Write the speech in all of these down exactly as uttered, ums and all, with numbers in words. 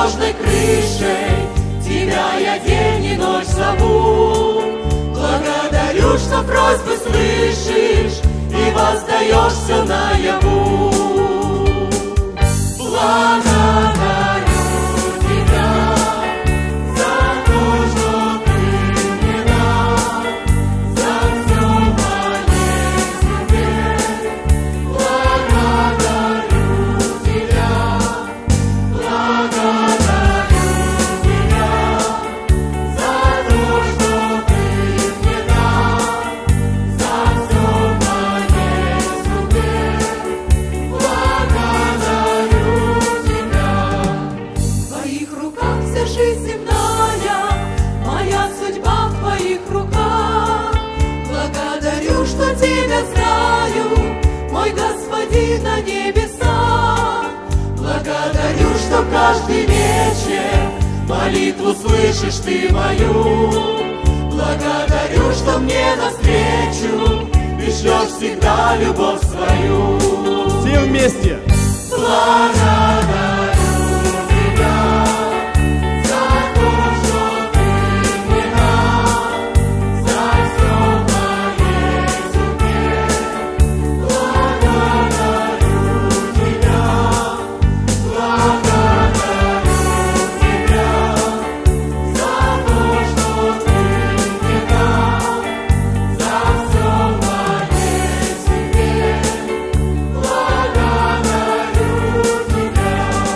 надежной крышей, Тебя я день и ночь зову. Благодарю, что просьбы слышишь и воздаешь все наяву. Благодарю Тебя за то, что Ты мне дал, за все моей судьбе. Благодарю Тебя, благодарю Тебя за то, что Ты мне дал, за все моей судьбе. Благодарю Тебя. В Твоих руках вся жизнь земная, моя судьба в Твоих руках. Благодарю, что Тебя знаю, мой Господин на небесах. Благодарю, что каждый вечер молитву слышишь Ты мою. Благодарю, что мне навстречу Ты шлешь всегда любовь свою. Все вместе! Благодарю Тебя за то, что Ты мне дал, за все моей судьбе. Благодарю Тебя, благодарю Тебя за то, что Ты мне дал, за все моей судьбе. Благодарю Тебя.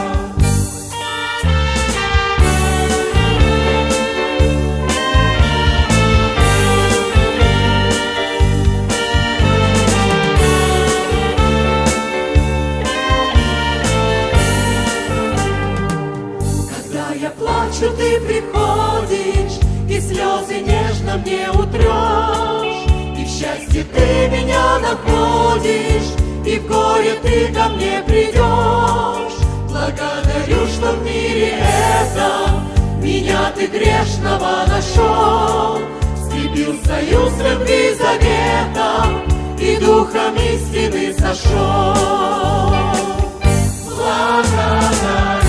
Когда я плачу, Ты приходишь, и слезы нежно мне утрешь, и в счастье Ты меня находишь, и в горе Ты ко мне придешь. Благодарю, что в мире этом меня Ты грешного нашел, скрепил союз любви заветом и духом истины сошел. Благодарю